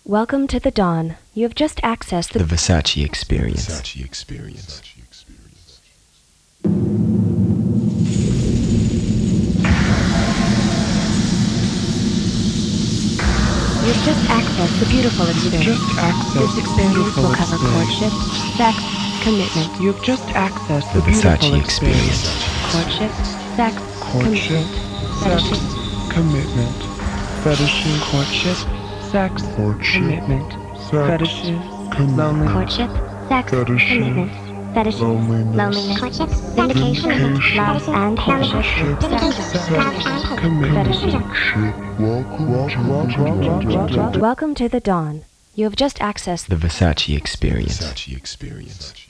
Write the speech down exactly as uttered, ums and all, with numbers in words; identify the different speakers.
Speaker 1: Welcome to the Dawn. You have just accessed the,
Speaker 2: The Versace Experience.
Speaker 3: Versace Experience.
Speaker 1: You have just accessed the beautiful experience.
Speaker 4: Just accessed
Speaker 1: This experience will cover
Speaker 4: experience.
Speaker 1: courtship, sex, commitment.
Speaker 4: You have just accessed
Speaker 2: The
Speaker 4: the beautiful
Speaker 2: Versace
Speaker 4: experience.
Speaker 2: Experience.
Speaker 1: Courtship, sex,
Speaker 4: Courtship,
Speaker 1: commitment.
Speaker 4: sex, commitment, fetishes, courtship, sex, commitment, fetishes, loneliness,
Speaker 1: Courtship, sex,
Speaker 5: Fetishes,
Speaker 1: commitment. Fetishes,
Speaker 5: loneliness,
Speaker 1: loneliness,
Speaker 6: Courtship,
Speaker 1: vindication,
Speaker 5: vindication,
Speaker 1: love, and courtship.
Speaker 4: sex, commitment.
Speaker 1: Welcome to the Dawn. You have just accessed
Speaker 2: The Versace Experience.
Speaker 3: Versace Experience.